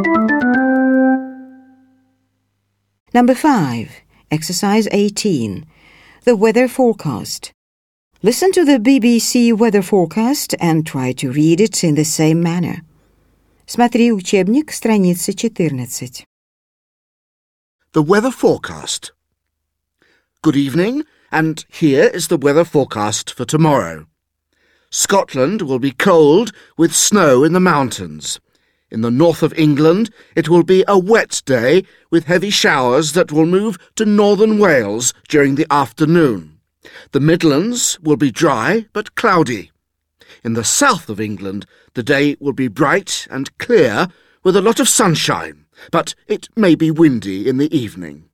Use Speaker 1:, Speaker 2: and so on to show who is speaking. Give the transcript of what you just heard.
Speaker 1: Number 5. Exercise 18. The weather forecast. Listen to the BBC weather forecast and try to read it in the same manner. Смотри учебник, страница 14.
Speaker 2: The weather forecast. Good evening, and here is the weather forecast for tomorrow. Scotland will be cold with snow in the mountains. In the north of England, it will be a wet day with heavy showers that will move to northern Wales during the afternoon. The Midlands will be dry but cloudy. In the south of England, the day will be bright and clear with a lot of sunshine, but it may be windy in the evening.